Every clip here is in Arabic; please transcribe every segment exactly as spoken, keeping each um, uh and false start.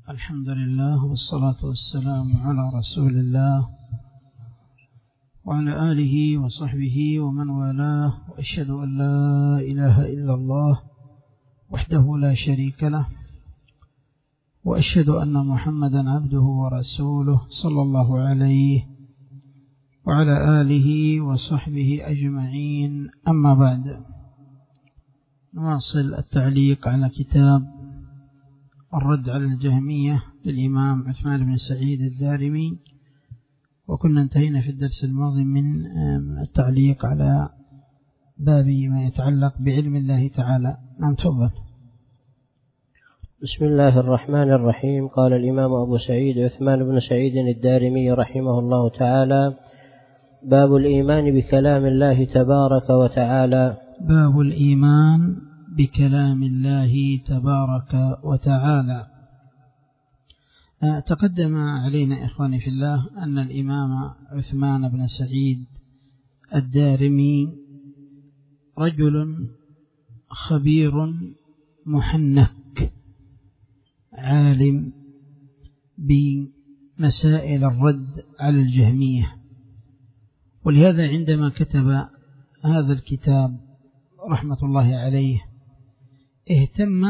الحمد لله والصلاة والسلام على رسول الله وعلى آله وصحبه ومن والاه، وأشهد أن لا إله إلا الله وحده لا شريك له، وأشهد أن محمدا عبده ورسوله صلى الله عليه وعلى آله وصحبه أجمعين. أما بعد، نواصل التعليق على كتاب الرد على الجهمية للإمام عثمان بن سعيد الدارمي، وكنا انتهينا في الدرس الماضي من التعليق على باب ما يتعلق بعلم الله تعالى. نعم تفضل. بسم الله الرحمن الرحيم. قال الإمام أبو سعيد عثمان بن سعيد الدارمي رحمه الله تعالى: باب الإيمان بكلام الله تبارك وتعالى. باب الإيمان بكلام الله تبارك وتعالى. تقدم علينا إخواني في الله أن الإمام عثمان بن سعيد الدارمي رجل خبير محنك، عالم بمسائل الرد على الجهمية، ولهذا عندما كتب هذا الكتاب رحمة الله عليه اهتم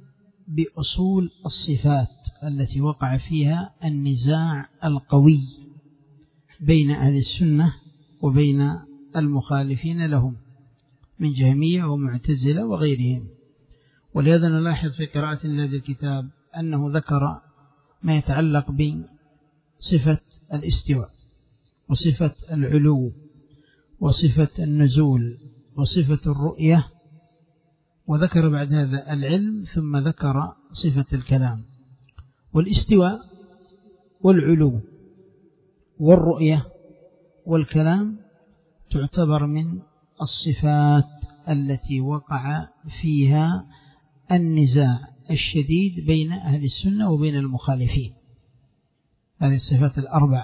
بأصول الصفات التي وقع فيها النزاع القوي بين أهل السنة وبين المخالفين لهم من جهمية ومعتزلة وغيرهم. ولهذا نلاحظ في قراءة هذا الكتاب أنه ذكر ما يتعلق بصفة الاستواء وصفة العلو وصفة النزول وصفة الرؤية، وذكر بعد هذا العلم، ثم ذكر صفة الكلام. والاستواء والعلو والرؤية والكلام تعتبر من الصفات التي وقع فيها النزاع الشديد بين أهل السنة وبين المخالفين، هذه الصفات الأربع.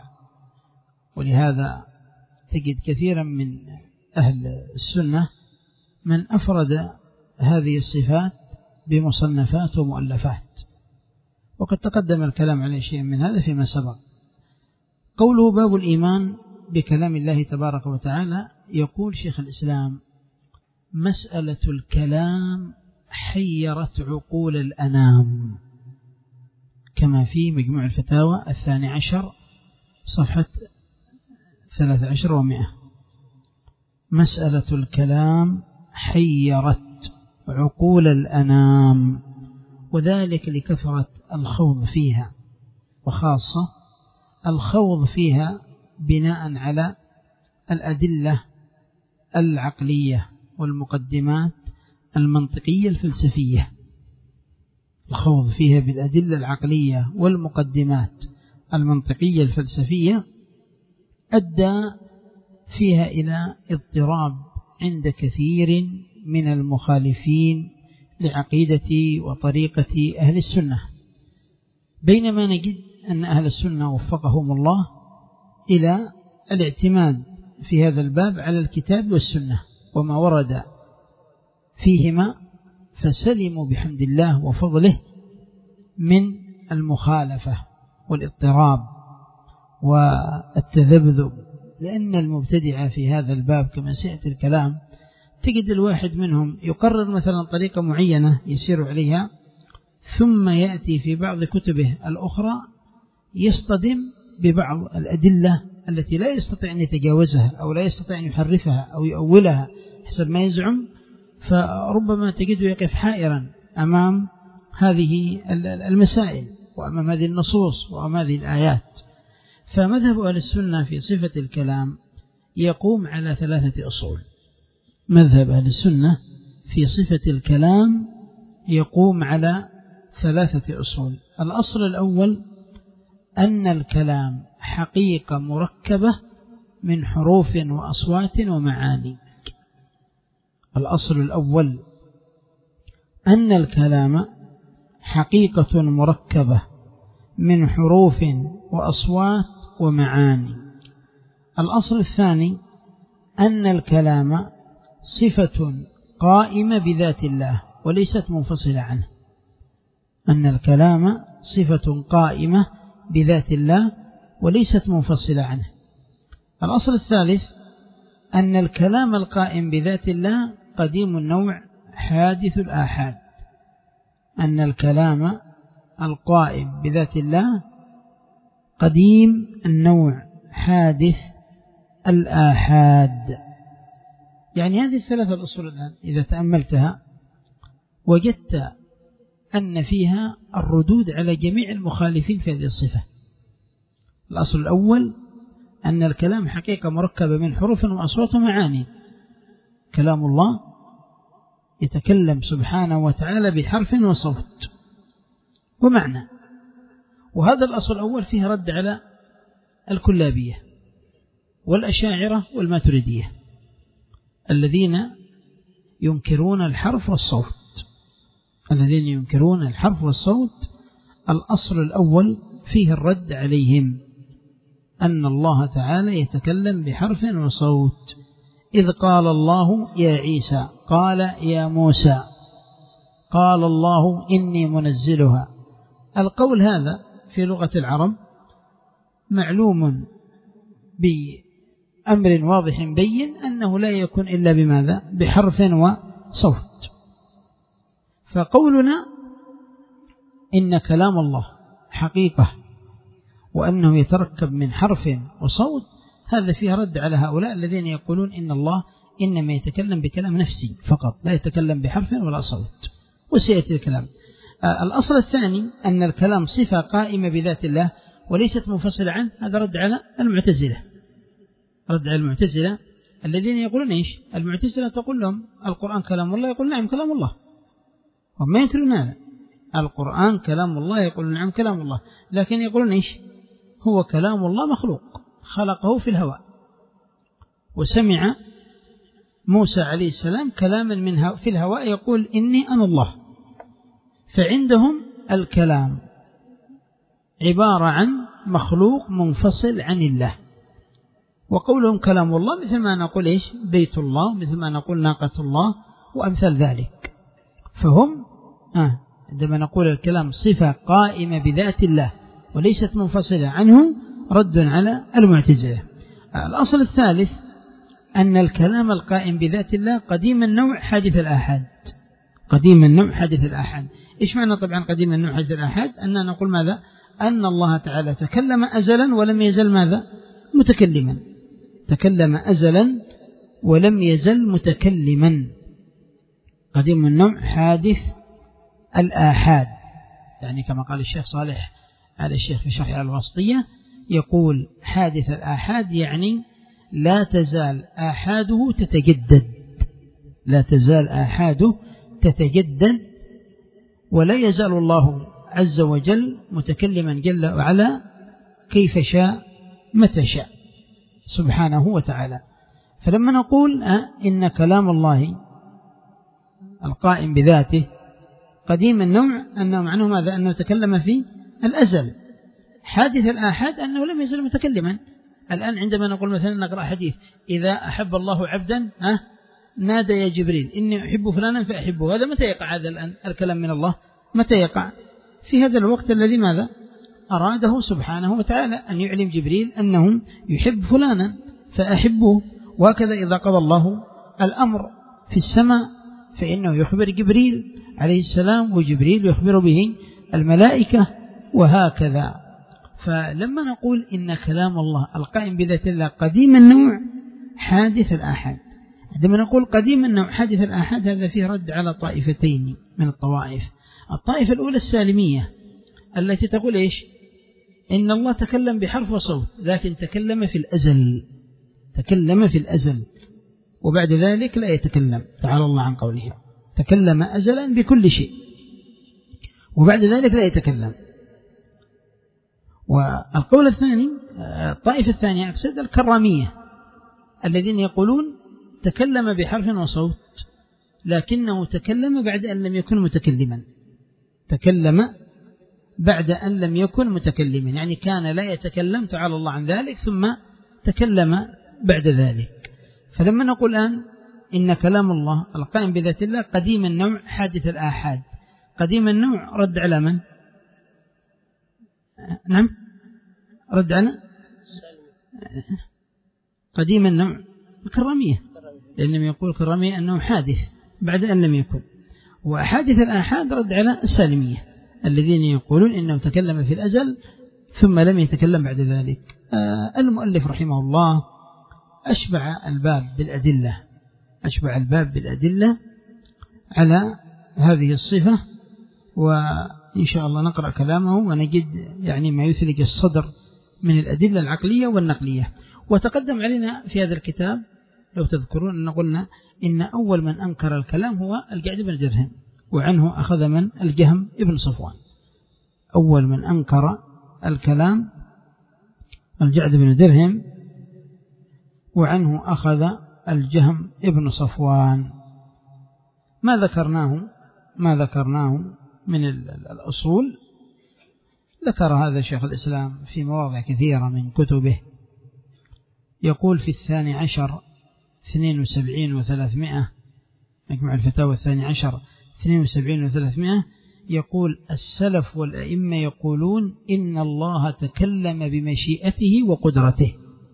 ولهذا تجد كثيرا من أهل السنة من أفرد هذه الصفات بمصنفات ومؤلفات، وقد تقدم الكلام على شيء من هذا فيما سبق. قوله باب الإيمان بكلام الله تبارك وتعالى، يقول شيخ الإسلام: مسألة الكلام حيرت عقول الأنام، كما في مجموع الفتاوى الثاني عشر صفحة ثلاث عشر ومئة. مسألة الكلام حيرت عقول الأنام، وذلك لكثرة الخوض فيها، وخاصة الخوض فيها بناء على الأدلة العقلية والمقدمات المنطقية الفلسفية. الخوض فيها بالأدلة العقلية والمقدمات المنطقية الفلسفية أدى فيها إلى اضطراب عند كثير من المخالفين لعقيدة وطريقة أهل السنة، بينما نجد أن أهل السنة وفقهم الله إلى الاعتماد في هذا الباب على الكتاب والسنة وما ورد فيهما، فسلموا بحمد الله وفضله من المخالفة والاضطراب والتذبذب. لأن المبتدعة في هذا الباب كما سيأتي الكلام تجد الواحد منهم يقرر مثلا طريقة معينة يسير عليها، ثم يأتي في بعض كتبه الأخرى يصطدم ببعض الأدلة التي لا يستطيع أن يتجاوزها أو لا يستطيع أن يحرفها أو يؤولها حسب ما يزعم، فربما تجده يقف حائرا أمام هذه المسائل وأمام هذه النصوص وأمام هذه الآيات. فمذهب أهل السنة في صفة الكلام يقوم على ثلاثة أصول. مذهب أهل السنة في صفة الكلام يقوم على ثلاثة أصول. الأصل الأول أن الكلام حقيقة مركبة من حروف وأصوات ومعاني. الأصل الأول أن الكلام حقيقة مركبة من حروف وأصوات ومعاني. الأصل الثاني أن الكلام صفة قائمة بذات الله وليست منفصلة عنه. أن الكلام صفة قائمة بذات الله وليست منفصلة عنه. الأصل الثالث أن الكلام القائم بذات الله قديم النوع حادث الآحاد. أن الكلام القائم بذات الله قديم النوع حادث الآحاد. يعني هذه الثلاثة الأصول الآن إذا تأملتها وجدت أن فيها الردود على جميع المخالفين في هذه الصفة. الأصل الأول أن الكلام حقيقة مركبة من حروف وأصوات ومعاني. كلام الله يتكلم سبحانه وتعالى بحرف وصوت ومعنى. وهذا الأصل الأول فيه رد على الكلابية والأشاعرة والماتريدية الذين ينكرون الحرف والصوت. الذين ينكرون الحرف والصوت الأصل الأول فيه الرد عليهم أن الله تعالى يتكلم بحرف وصوت. إذ قال الله يا عيسى، قال يا موسى، قال الله إني منزلها. القول هذا في لغة العرب معلوم بأمر واضح بين أنه لا يكون إلا بماذا؟ بحرف وصوت. فقولنا إن كلام الله حقيقة وأنه يتركب من حرف وصوت هذا فيه رد على هؤلاء الذين يقولون إن الله إنما يتكلم بكلام نفسي فقط لا يتكلم بحرف ولا صوت، وسيأتي الكلام. آه الأصل الثاني أن الكلام صفة قائمة بذات الله وليست منفصلة عنه. هذا رد على المعتزلة. رد على المعتزلة الذين يقولون إيش؟ المعتزلة تقول لهم القرآن كلام الله، يقول نعم كلام الله، وما ينكرون هذا. القرآن كلام الله، يقول نعم كلام الله، لكن يقولون إيش؟ هو كلام الله مخلوق خلقه في الهواء. وسمع موسى عليه السلام كلاما من في الهواء يقول إني أنا الله. فعندهم الكلام عبارة عن مخلوق منفصل عن الله. وقولهم كلام الله مثل ما نقول إيش؟ بيت الله، مثل ما نقول ناقة الله وأمثال ذلك. فهم آه عندما نقول الكلام صفة قائمة بذات الله وليست منفصلة عنه رد على المعتزلة. الأصل الثالث أن الكلام القائم بذات الله قديم النوع حادث الآحاد. قديم النوع حادث الآحاد. إيش معنى طبعا قديم النوع حادث الآحاد؟ أننا نقول ماذا؟ أن الله تعالى تكلم أزلا ولم يزل ماذا؟ متكلما. تكلم أزلا ولم يزل متكلما. قديم النوع حادث الآحاد. يعني كما قال الشيخ صالح على الشيخ في شرح الواسطية يقول حادث الآحاد يعني لا تزال آحاده تتجدد. لا تزال آحاده تتجدد ولا يزال الله عز وجل متكلما جل وعلا كيف شاء متى شاء سبحانه وتعالى. فلما نقول إن كلام الله القائم بذاته قديم النوع أنه معناه ماذا؟ أنه تكلم في الأزل. حادث الآحاد أنه لم يزل متكلما. الآن عندما نقول مثلا نقرأ حديث إذا أحب الله عبدا أه نادى يا جبريل إني أحب فلانا فأحبه، هذا متى يقع هذا الآن الكلام من الله؟ متى يقع؟ في هذا الوقت الذي ماذا؟ أراده سبحانه وتعالى أن يعلم جبريل أنه يحب فلانا فأحبه. وهكذا إذا قضى الله الأمر في السماء فإنه يخبر جبريل عليه السلام وجبريل يخبر به الملائكة وهكذا. فلما نقول إن كلام الله القائم بذات الله قديم النوع حادث الآحاد، عندما نقول قديم النوع حادث الآحاد هذا فيه رد على طائفتين من الطوائف. الطائفة الأولى السالمية التي تقول إيش؟ إن الله تكلم بحرف وصوت لكن تكلم في الأزل. تكلم في الأزل وبعد ذلك لا يتكلم، تعالى الله عن قوله. تكلم أزلا بكل شيء وبعد ذلك لا يتكلم. والقول الثاني الطائفة الثانية أقصد الكرامية الذين يقولون تكلم بحرف وصوت لكنه تكلم بعد أن لم يكن متكلما. تكلم بعد أن لم يكن متكلما يعني كان لا يتكلم تعالى الله عن ذلك ثم تكلم بعد ذلك. فلما نقول الآن إن كلام الله القائم بذات الله قديم النوع حادث الآحاد قديم النوع رد على من؟ نعم رد على قديم النوع الكرامية، لأنهم يقول الكرامية أنه حادث بعد أن لم يكن، وأحادث الآحاد رد على السالمية الذين يقولون إنه تكلم في الأزل ثم لم يتكلم بعد ذلك. آه المؤلف رحمه الله أشبع الباب بالأدلة أشبع الباب بالأدلة على هذه الصفة، وإن شاء الله نقرأ كلامه ونجد يعني ما يثلج الصدر من الأدلة العقلية والنقلية. وتقدم علينا في هذا الكتاب لو تذكرون أن قلنا إن أول من أنكر الكلام هو الجعد بن درهم، وعنه أخذ من الجهم ابن صفوان. أول من أنكر الكلام الجعد بن درهم، وعنه أخذ الجهم ابن صفوان. ما ذكرناه ما ذكرناه من الأصول ذكر هذا شيخ الإسلام في مواضع كثيرة من كتبه. يقول في الثاني عشر اثنين وسبعين وثلاثمائة، مجموع الفتاوى الثاني عشر اثنين وسبعين وثلاثمائة، يقول السلف والأئمة يقولون إن الله تكلم بمشيئته وقدرته.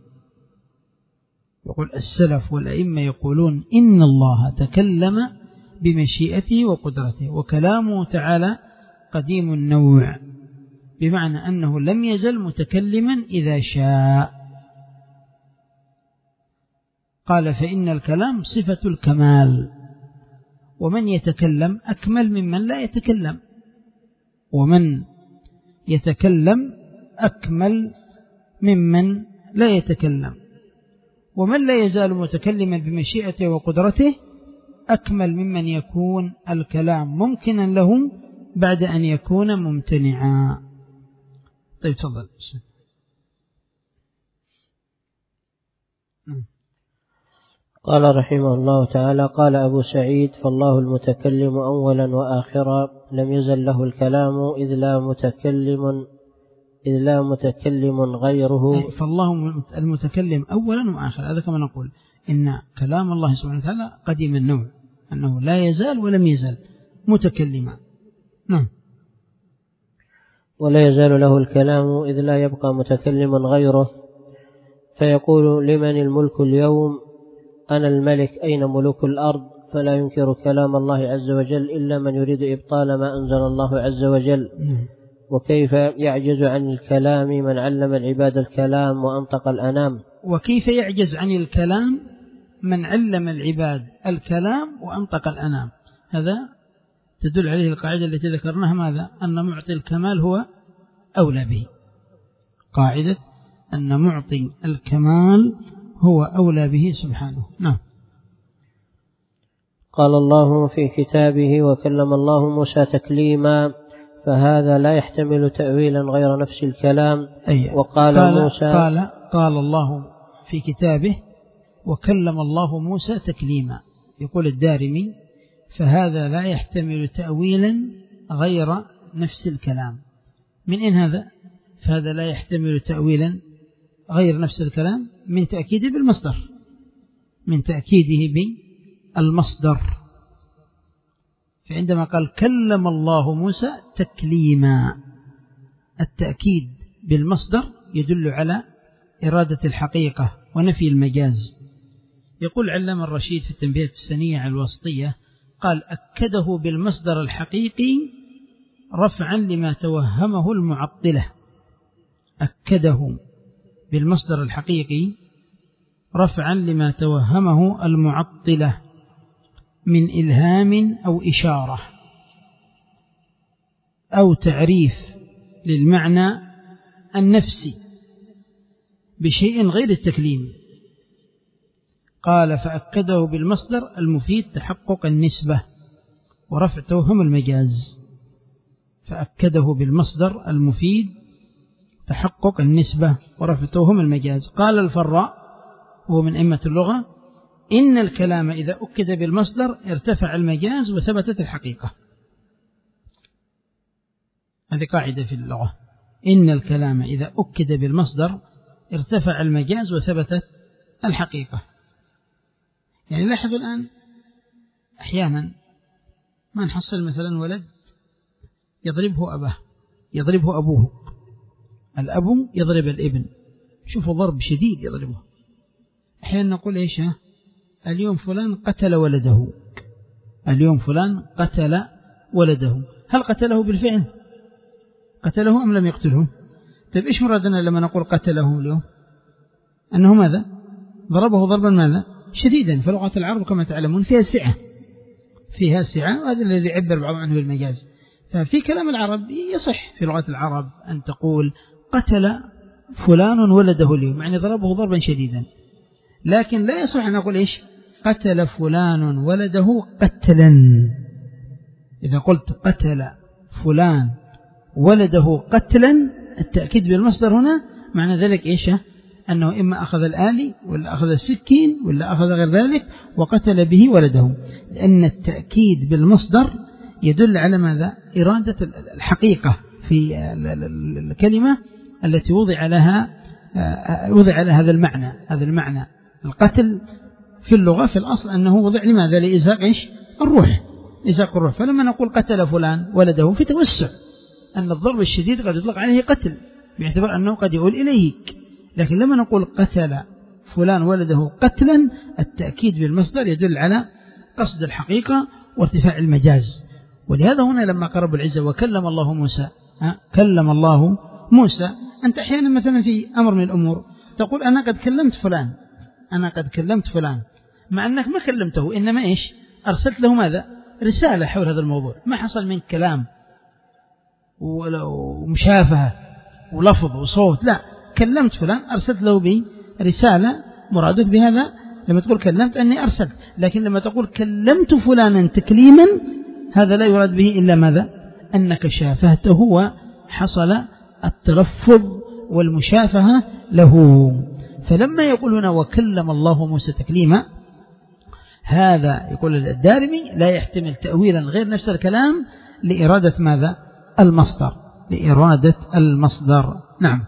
يقول السلف والأئمة يقولون إن الله تكلم بمشيئته وقدرته، وكلامه تعالى قديم النوع، بمعنى أنه لم يزل متكلما إذا شاء. قال فإن الكلام صفة الكمال، ومن يتكلم أكمل ممن لا يتكلم، ومن يتكلم أكمل ممن لا يتكلم، ومن لا يزال متكلما بمشيئته وقدرته أكمل ممن يكون الكلام ممكنا له بعد أن يكون ممتنعا. طيب تفضل. قال رحمه الله تعالى: قال أبو سعيد: فالله المتكلم أولا وآخرا، لم يزل له الكلام إذ لا متكلم إذ لا متكلم غيره. فالله المتكلم أولا وآخرا، هذا كما نقول إن كلام الله سبحانه وتعالى قديم النوع، أنه لا يزال ولم يزل متكلما. نعم. ولا يزال له الكلام إذ لا يبقى متكلما غيره، فيقول: لمن الملك اليوم؟ أنا الملك، أين ملوك الأرض؟ فلا ينكر كلام الله عز وجل إلا من يريد إبطال ما أنزل الله عز وجل. وكيف يعجز عن الكلام من علم العباد الكلام وأنطق الأنام؟ وكيف يعجز عن الكلام من علم العباد الكلام وأنطق الأنام؟ هذا تدل عليه القاعدة التي ذكرناها، ماذا؟ أن معطي الكمال هو أولى به. قاعدة أن معطي الكمال هو أولى به سبحانه. نعم. قال الله في كتابه: وكلم الله موسى تكليما، فهذا لا يحتمل تأويلا غير نفس الكلام. أي. وقال قال موسى قال قال الله في كتابه: وكلم الله موسى تكليما. يقول الدارمي: فهذا لا يحتمل تأويلا غير نفس الكلام. من إن هذا؟ فهذا لا يحتمل تأويلا غير نفس الكلام من تأكيده بالمصدر، من تأكيده بالمصدر. فعندما قال كلم الله موسى تكليما، التأكيد بالمصدر يدل على إرادة الحقيقة ونفي المجاز. يقول علامة الرشيد في التنبيهات السنية الوسطية، قال: أكده بالمصدر الحقيقي رفعا لما توهمه المعطلة. أكده بالمصدر الحقيقي رفعا لما توهمه المعطلة من إلهام أو إشارة أو تعريف للمعنى النفسي بشيء غير التكليم. قال: فأكده بالمصدر المفيد تحقق النسبة ورفع توهم المجاز. فأكده بالمصدر المفيد تحقق النسبة ورفع توهم المجاز. قال الفراء وهو من أئمة اللغة: إن الكلام إذا أكد بالمصدر ارتفع المجاز وثبتت الحقيقة. هذه قاعدة في اللغة: إن الكلام إذا أكد بالمصدر ارتفع المجاز وثبتت الحقيقة. يعني لاحظوا الآن أحيانا ما نحصل مثلا ولد يضربه أباه، يضربه أبوه، الأب يضرب الابن، شوفوا ضرب شديد يضربه. أحيانا نقول إيش ها؟ اليوم فلان قتل ولده، اليوم فلان قتل ولده، هل قتله بالفعل؟ قتله أم لم يقتله؟ طيب إيش مرادنا لما نقول قتله اليوم؟ أنه ماذا؟ ضربه ضربا ماذا؟ شديدا. فلغة العرب كما تعلمون فيها سعة، فيها سعة، وهذا الذي يعبر بعض عنه بالمجاز. ففي كلام العرب يصح في لغة العرب أن تقول قتل فلان ولده اليوم، يعني ضربه ضربا شديدا، لكن لا يصح أن أقول إيش؟ قتل فلان ولده قتلا. إذا قلت قتل فلان ولده قتلا، التأكيد بالمصدر هنا معنى ذلك إيش؟ أنه إما أخذ الآلي ولا أخذ السكين ولا أخذ غير ذلك وقتل به ولده، لأن التأكيد بالمصدر يدل على ماذا؟ إرادة الحقيقة في الكلمة التي وضع لها وضع لها هذا المعنى. هذا المعنى القتل في اللغة في الأصل أنه وضع لماذا؟ لإزاق إيش؟ الروح، إزاق الروح. فلما نقول قتل فلان ولده في توسع أن الضرب الشديد قد يطلق عليه قتل باعتبار أنه قد يقول إليك، لكن لما نقول قتل فلان ولده قتلا، التأكيد بالمصدر يدل على قصد الحقيقة وارتفاع المجاز. ولهذا هنا لما قرب العزة وكلم الله موسى، كلم الله موسى، أنت أحيانا مثلا في أمر من الأمور تقول أنا قد كلمت فلان، أنا قد كلمت فلان، مع أنك ما كلمته، إنما إيش؟ أرسلت له ماذا؟ رسالة حول هذا الموضوع، ما حصل من كلام ومشافهة ولفظ وصوت، لا، كلمت فلان أرسلت له برسالة، مرادك بهذا لما تقول كلمت أني أرسلت. لكن لما تقول كلمت فلانا تكليما، هذا لا يراد به إلا ماذا؟ أنك شافهته وحصل التلفظ والمشافهة له. فلما يقول هنا وكلم الله موسى تكليما، هذا يقول الدارمي لا يحتمل تأويلا غير نفس الكلام لإرادة ماذا؟ المصدر، لإرادة المصدر. نعم.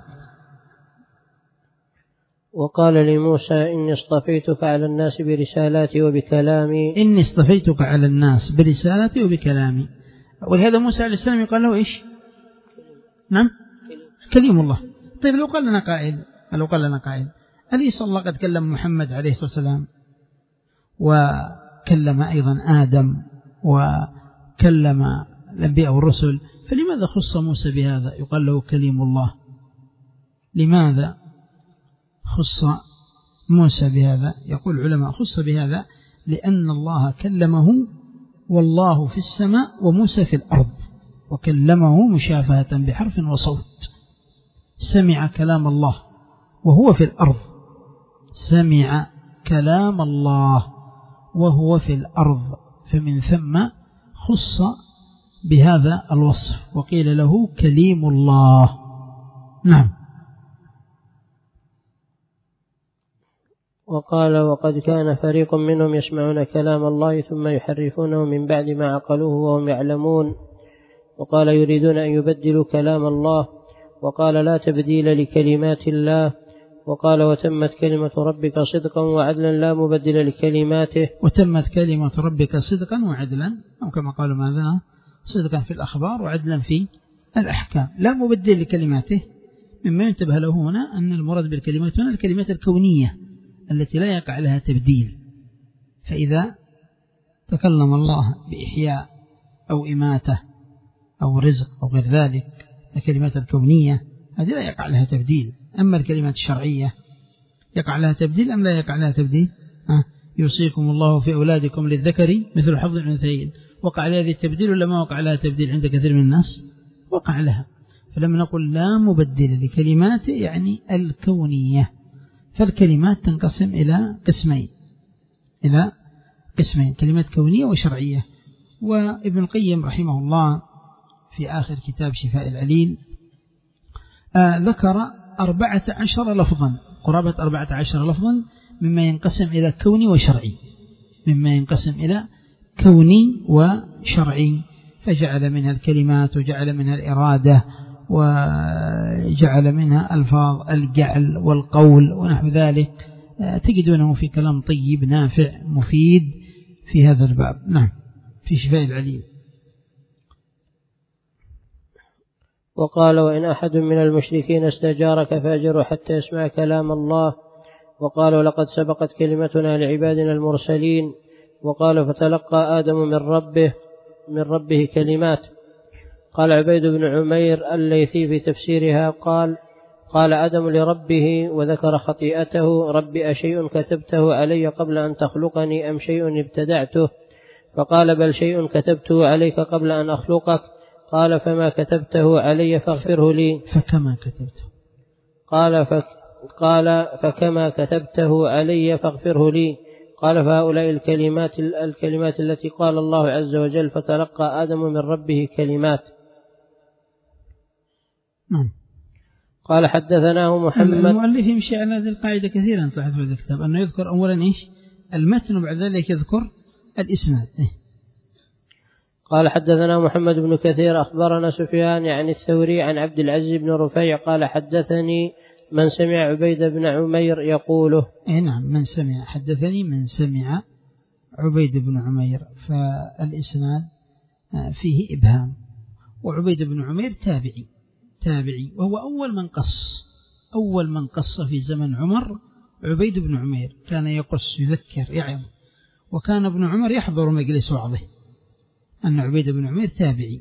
وقال لموسى إني اصطفيتك على الناس برسالاتي وبكلامي، إني اصطفيتك على الناس برسالاتي وبكلامي. ولهذا موسى عليه السلام يقال له إيش؟ نعم، كليم الله. طيب لو قال لنا قائل لو قال لنا قائل أليس الله قد كلم محمد عليه الصلاة والسلام وكلم أيضا آدم وكلم الأنبياء والرسل، فلماذا خص موسى بهذا يقال له كليم الله؟ لماذا خص موسى بهذا؟ يقول العلماء خص بهذا لأن الله كلمه والله في السماء وموسى في الأرض، وكلمه مشافهة بحرف وصوت. سمع كلام الله وهو في الأرض، سمع كلام الله وهو في الأرض، فمن ثم خص بهذا الوصف وقيل له كليم الله. نعم. وقال وقد كان فريق منهم يسمعون كلام الله ثم يحرفونه من بعد ما عقلوه وهم يعلمون. وقال يريدون أن يبدلوا كلام الله. وقال لا تبديل لكلمات الله. وقال وتمت كلمة ربك صدقا وعدلا لا مبدل لكلماته. وتمت كلمة ربك صدقا وعدلا، أو كما قالوا ماذا؟ صدقا في الأخبار وعدلا في الأحكام، لا مبدل لكلماته. مما ينتبه له هنا أن المراد بالكلمات هنا الكلمات الكونية التي لا يقع لها تبديل. فإذا تكلم الله بإحياء أو إماتة أو رزق أو غير ذلك، الكلمات الكونية هذه لا يقع لها تبديل. أما الكلمات الشرعية يقع لها تبديل أم لا يقع لها تبديل؟ أه؟ يوصيكم الله في أولادكم للذكر مثل حظ الأنثيين، وقع لها هذه التبديل ولا ما وقع لها تبديل عند كثير من الناس؟ وقع لها. فلما نقول لا مبدل لكلماته يعني الكونية. فالكلمات تنقسم إلى قسمين إلى قسمين كلمات كونية وشرعية. وابن القيم رحمه الله في آخر كتاب شفاء العليل آه ذكر أربعة عشر لفظا، قرابة أربعة عشر لفظا مما ينقسم إلى كوني وشرعي، مما ينقسم إلى كوني وشرعي. فجعل منها الكلمات وجعل منها الإرادة وجعل منها ألفاظ الجعل والقول ونحو ذلك. تجدونه في كلام طيب نافع مفيد في هذا الباب. نعم، في شفاء العليل. وقال وإن أحد من المشركين استجارك فأجره حتى يسمع كلام الله. وقال ولقد سبقت كلمتنا لعبادنا المرسلين. وقال فتلقى آدم من ربه من ربه كلمات. قال عبيد بن عمير الليثي في تفسيرها قال قال آدم لربه وذكر خطيئته رب أشيء كتبته علي قبل أن تخلقني أم شيء ابتدعته؟ فقال بل شيء كتبته عليك قبل أن أخلقك. قال فما كتبته علي فاغفره لي. فكما كتبته قال فك قال فكما كتبته علي فاغفره لي. قال فهؤلاء الكلمات الكلمات التي قال الله عز وجل فتلقى آدم من ربه كلمات. نعم. قال حدثناه محمد. المؤلف يمشي على هذه القاعدة كثيرا تلاحظ في هذا الكتاب أنه يذكر أولا إيش المتن وبعد ذلك يذكر الإسناد. قال حدثنا محمد بن كثير أخبرنا سفيان عن الثوري عن عبد العزيز بن رفيع قال حدثني من سمع عبيد بن عمير يقوله. إيه نعم من سمع حدثني من سمع عبيد بن عمير. فالإسناد فيه إبهام. وعبيد بن عمير تابعي تابعي وهو أول من قص أول من قص في زمن عمر. عبيد بن عمير كان يقص يذكر يعظ. وكان ابن عمر يحضر مجلس وعظه. أن عبيد بن عمير تابعي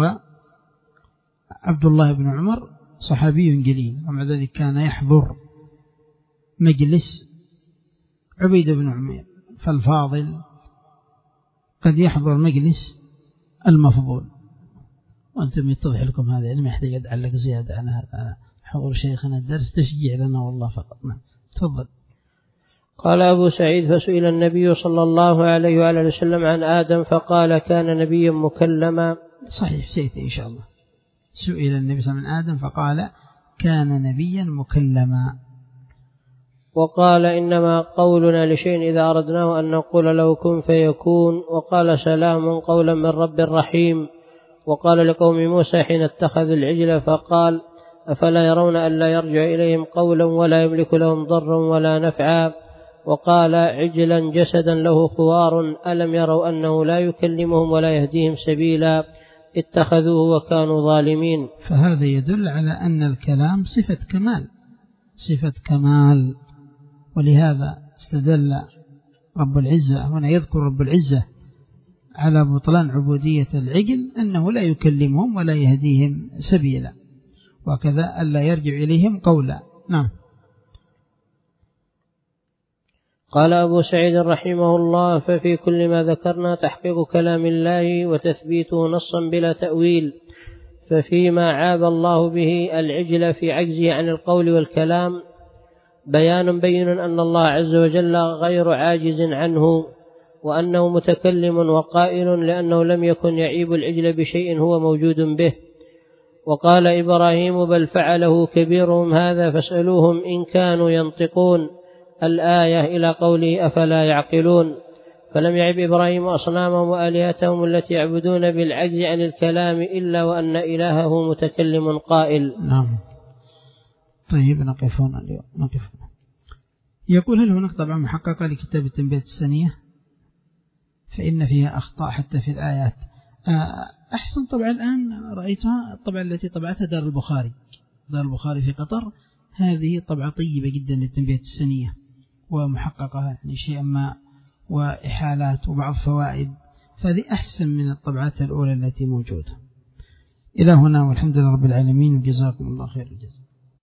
وعبد الله بن عمر صحابي جليل ومع ذلك كان يحضر مجلس عبيد بن عمير. فالفاضل قد يحضر مجلس المفضول. وأنتم يتضح لكم هذا يعني ما يحتاج أدعلك زيادة على هذا حضور شيخنا الدرس تشجيع لنا والله فقط. نعم تفضل. قال أبو سعيد فسئل النبي صلى الله عليه وعلى وسلم عن آدم فقال كان نبيا مكلما. صحيح سيأتي إن شاء الله. سئل النبي صلى الله عليه وسلم عن آدم فقال كان نبيا مكلما. وقال إنما قولنا لشيء إذا أردناه أن نقول له كن فيكون. وقال سلام قولا من رب رحيم. وقال لقوم موسى حين اتخذوا العجل فقال أفلا يرون ألا يرجع إليهم قولا ولا يملك لهم ضرا ولا نفعا. وقال عجلا جسدا له خوار ألم يروا أنه لا يكلمهم ولا يهديهم سبيلا اتخذوه وكانوا ظالمين. فهذا يدل على أن الكلام صفة كمال صفة كمال. ولهذا استدل رب العزة هنا يذكر رب العزة على بطلان عبودية العجل أنه لا يكلمهم ولا يهديهم سبيلا وكذا ألا يرجع إليهم قولا. نعم. قال أبو سعيد رحمه الله ففي كل ما ذكرنا تحقيق كلام الله وتثبيته نصا بلا تأويل. ففيما عاب الله به العجل في عجزه عن القول والكلام بيان بين أن الله عز وجل غير عاجز عنه وأنه متكلم وقائل لأنه لم يكن يعيب العجل بشيء هو موجود به. وقال إبراهيم بل فعله كبيرهم هذا فاسألوهم إن كانوا ينطقون الآية إلى قوله أفلا يعقلون. فلم يعب إبراهيم أصنامهم وآلهتهم التي يعبدون بالعجز عن الكلام إلا وأن إلهه متكلم قائل. نعم. طيب نقف هنا اليوم نقف هنا. يقول هل هناك طبعا محققة لكتاب التنبيه السنية فإن فيها أخطاء حتى في الآيات. أحسن طبعا الآن رأيتها الطبعة التي طبعتها دار البخاري دار البخاري في قطر. هذه طبعة طيبة جدا للتنبيه السنية ومحققة يعني شيئا ما وإحالات وبعض فوائد. فهذه أحسن من الطبعات الأولى التي موجودة. إلى هنا والحمد لله رب العالمين وجزاكم الله خير الجزاء.